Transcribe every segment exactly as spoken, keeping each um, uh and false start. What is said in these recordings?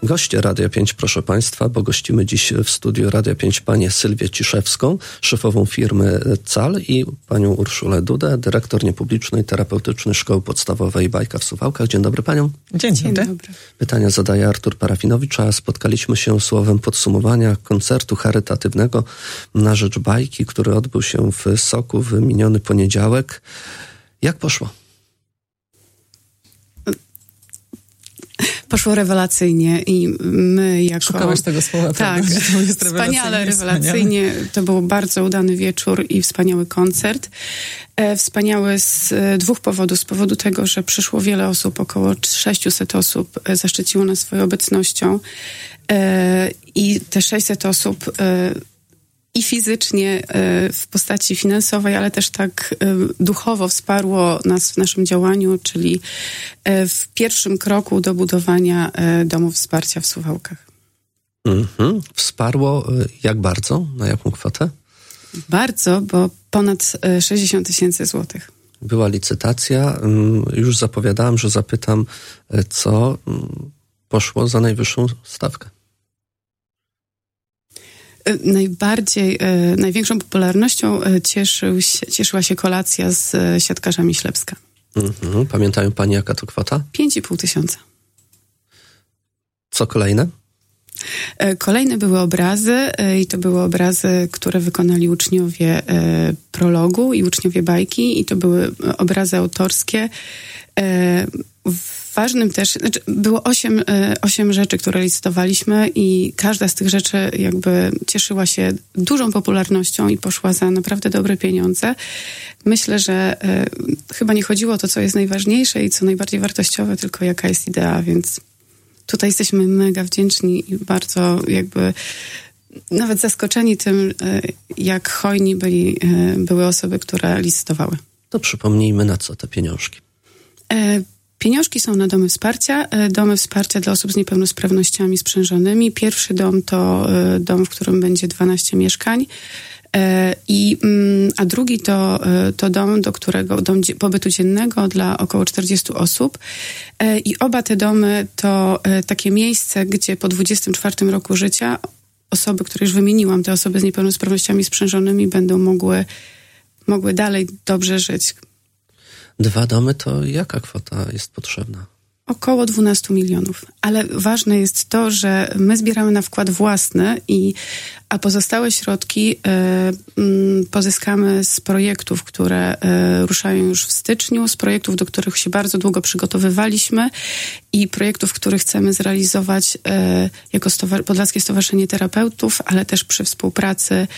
Goście Radia pięć, proszę Państwa, bo gościmy dziś w studiu Radia pięć panię Sylwię Ciszewską, szefową firmy C A L i panią Urszulę Dudę, dyrektor niepublicznej terapeutycznej Szkoły Podstawowej Bajka w Suwałkach. Dzień dobry paniom. Dzień dobry. Dzień dobry. Pytania zadaje Artur Parafinowicz, a spotkaliśmy się słowem podsumowania koncertu charytatywnego na rzecz bajki, który odbył się w Soku w miniony poniedziałek. Jak poszło? Poszło rewelacyjnie i my jako... Szukałaś tego słowa. Tak, wspaniale, rewelacyjnie. To był bardzo udany wieczór i wspaniały koncert. E, wspaniały z e, dwóch powodów. Z powodu tego, że przyszło wiele osób, około sześćset osób e, zaszczyciło nas swoją obecnością e, i te sześćset osób e, i fizycznie w postaci finansowej, ale też tak duchowo wsparło nas w naszym działaniu, czyli w pierwszym kroku do budowania domu wsparcia w Suwałkach. Mhm. Wsparło jak bardzo? Na jaką kwotę? Bardzo, bo ponad sześćdziesiąt tysięcy złotych. Była licytacja. Już zapowiadałem, że zapytam, co poszło za najwyższą stawkę. Najbardziej, e, największą popularnością e, cieszył się, cieszyła się kolacja z e, siatkarzami Ślepska. Mhm. Pamiętają pani, jaka to kwota? Pięć i pół tysiąca. Co kolejne? E, kolejne były obrazy e, i to były obrazy, które wykonali uczniowie e, prologu i uczniowie bajki i to były obrazy autorskie. E, Ważnym też, znaczy było osiem, osiem rzeczy, które licytowaliśmy i każda z tych rzeczy jakby cieszyła się dużą popularnością i poszła za naprawdę dobre pieniądze. Myślę, że e, chyba nie chodziło o to, co jest najważniejsze i co najbardziej wartościowe, tylko jaka jest idea, więc tutaj jesteśmy mega wdzięczni i bardzo jakby nawet zaskoczeni tym, e, jak hojni byli, e, były osoby, które licytowały. To przypomnijmy, na co te pieniążki. E, Pieniążki są na domy wsparcia, domy wsparcia dla osób z niepełnosprawnościami sprzężonymi. Pierwszy dom to dom, w którym będzie dwanaście mieszkań, i, a drugi to, to dom, do którego, dom pobytu dziennego dla około czterdziestu osób. I oba te domy to takie miejsce, gdzie po dwudziestym czwartym roku życia osoby, które już wymieniłam, te osoby z niepełnosprawnościami sprzężonymi będą mogły, mogły dalej dobrze żyć. Dwa domy to jaka kwota jest potrzebna? Około dwanaście milionów. Ale ważne jest to, że my zbieramy na wkład własny, i, a pozostałe środki y, y, pozyskamy z projektów, które y, ruszają już w styczniu, z projektów, do których się bardzo długo przygotowywaliśmy i projektów, które chcemy zrealizować y, jako Stowar- Podlaskie Stowarzyszenie Terapeutów, ale też przy współpracy y,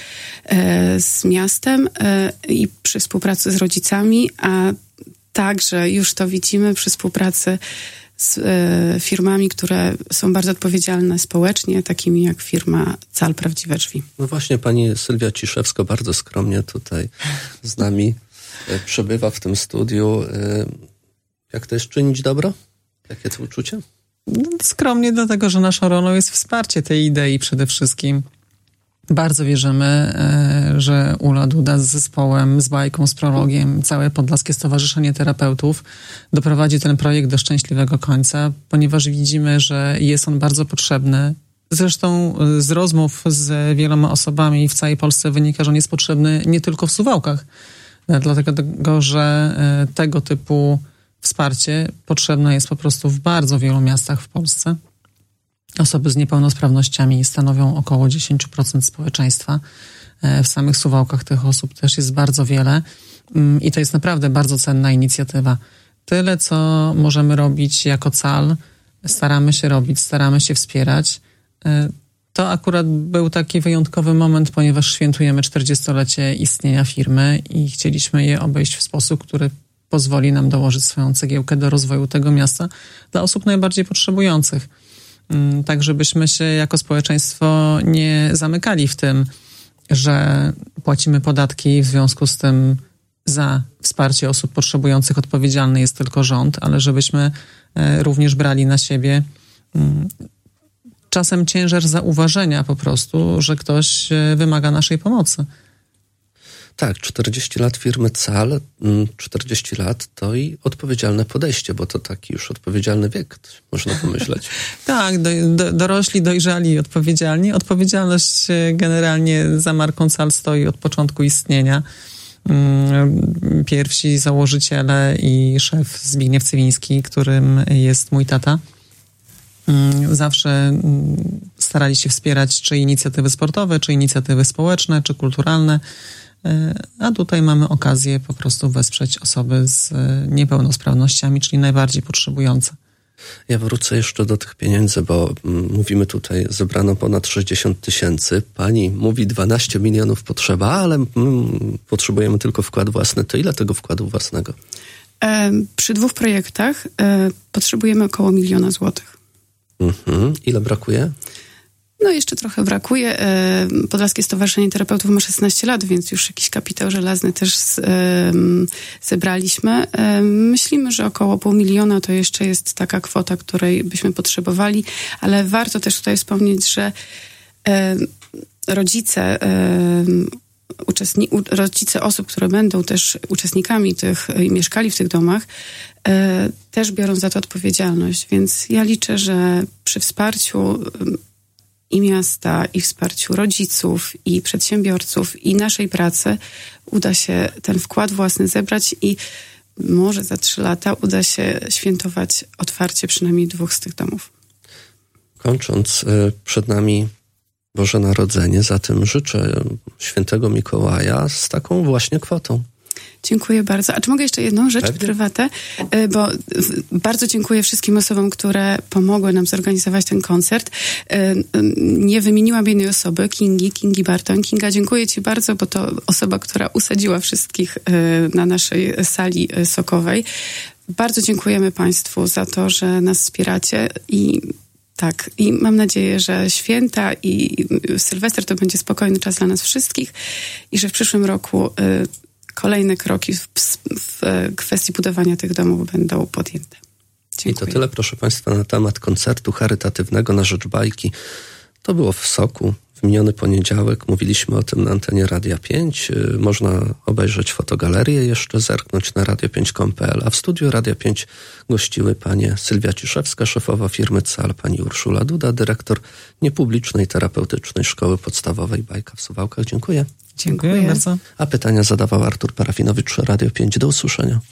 z miastem y, i przy współpracy z rodzicami, a także już to widzimy przy współpracy z e, firmami, które są bardzo odpowiedzialne społecznie, takimi jak firma C A L Prawdziwe Drzwi. No właśnie, pani Sylwia Ciszewska bardzo skromnie tutaj z nami e, przebywa w tym studiu. E, jak to jest czynić dobro? Jakie to uczucie? No, skromnie, dlatego że naszą rolą jest wsparcie tej idei przede wszystkim. Bardzo wierzymy, że Ula Duda z zespołem, z bajką, z prologiem, całe Podlaskie Stowarzyszenie Terapeutów doprowadzi ten projekt do szczęśliwego końca, ponieważ widzimy, że jest on bardzo potrzebny. Zresztą z rozmów z wieloma osobami w całej Polsce wynika, że on jest potrzebny nie tylko w Suwałkach, dlatego że tego typu wsparcie potrzebne jest po prostu w bardzo wielu miastach w Polsce. Osoby z niepełnosprawnościami stanowią około dziesięć procent społeczeństwa. W samych Suwałkach tych osób też jest bardzo wiele i to jest naprawdę bardzo cenna inicjatywa. Tyle, co możemy robić jako C A L, staramy się robić, staramy się wspierać. To akurat był taki wyjątkowy moment, ponieważ świętujemy czterdziestolecie istnienia firmy i chcieliśmy je obejść w sposób, który pozwoli nam dołożyć swoją cegiełkę do rozwoju tego miasta dla osób najbardziej potrzebujących. Tak, żebyśmy się jako społeczeństwo nie zamykali w tym, że płacimy podatki, w związku z tym za wsparcie osób potrzebujących odpowiedzialny jest tylko rząd, ale żebyśmy również brali na siebie czasem ciężar zauważenia po prostu, że ktoś wymaga naszej pomocy. Tak, czterdzieści lat firmy Cal, czterdzieści lat to i odpowiedzialne podejście, bo to taki już odpowiedzialny wiek, można pomyśleć. Tak, do, do, dorośli, dojrzali i odpowiedzialni. Odpowiedzialność generalnie za marką Cal stoi od początku istnienia. Pierwsi założyciele i szef Zbigniew Cywiński, którym jest mój tata, zawsze starali się wspierać czy inicjatywy sportowe, czy inicjatywy społeczne, czy kulturalne, a tutaj mamy okazję po prostu wesprzeć osoby z niepełnosprawnościami, czyli najbardziej potrzebujące. Ja wrócę jeszcze do tych pieniędzy, bo mówimy tutaj, zebrano ponad sześćdziesiąt tysięcy. Pani mówi dwanaście milionów potrzeba, ale mm, potrzebujemy tylko wkład własny. To ile tego wkładu własnego? E, przy dwóch projektach e, potrzebujemy około miliona złotych. Mhm. Ile brakuje? No jeszcze trochę brakuje. Podlaskie Stowarzyszenie Terapeutów ma szesnaście lat, więc już jakiś kapitał żelazny też zebraliśmy. Myślimy, że około pół miliona to jeszcze jest taka kwota, której byśmy potrzebowali, ale warto też tutaj wspomnieć, że rodzice, uczestni- rodzice osób, które będą też uczestnikami tych i mieszkali w tych domach, też biorą za to odpowiedzialność, więc ja liczę, że przy wsparciu i miasta, i wsparciu rodziców, i przedsiębiorców, i naszej pracy uda się ten wkład własny zebrać i może za trzy lata uda się świętować otwarcie przynajmniej dwóch z tych domów. Kończąc, przed nami Boże Narodzenie, zatem życzę świętego Mikołaja z taką właśnie kwotą. Dziękuję bardzo. A czy mogę jeszcze jedną rzecz Pewnie. prywatę? Bo bardzo dziękuję wszystkim osobom, które pomogły nam zorganizować ten koncert. Nie wymieniłam jednej osoby, Kingi, Kingi Bartoń. Kinga, dziękuję Ci bardzo, bo to osoba, która usadziła wszystkich na naszej sali sokowej. Bardzo dziękujemy Państwu za to, że nas wspieracie i tak, i mam nadzieję, że święta i Sylwester to będzie spokojny czas dla nas wszystkich i że w przyszłym roku kolejne kroki w, w kwestii budowania tych domów będą podjęte. Dziękuję. I to tyle, proszę Państwa, na temat koncertu charytatywnego na rzecz bajki. To było w Soku. W miniony poniedziałek mówiliśmy o tym na antenie Radia pięć. Można obejrzeć fotogalerię, jeszcze zerknąć na radio pięć kropka com kropka pe el. A w studiu Radia pięć gościły panie Sylwia Ciszewska, szefowa firmy Cal, pani Urszula Duda, dyrektor niepublicznej terapeutycznej szkoły podstawowej Bajka w Suwałkach. Dziękuję. Dziękuję bardzo. A pytania zadawał Artur Parafinowicz, Radio pięć. Do usłyszenia.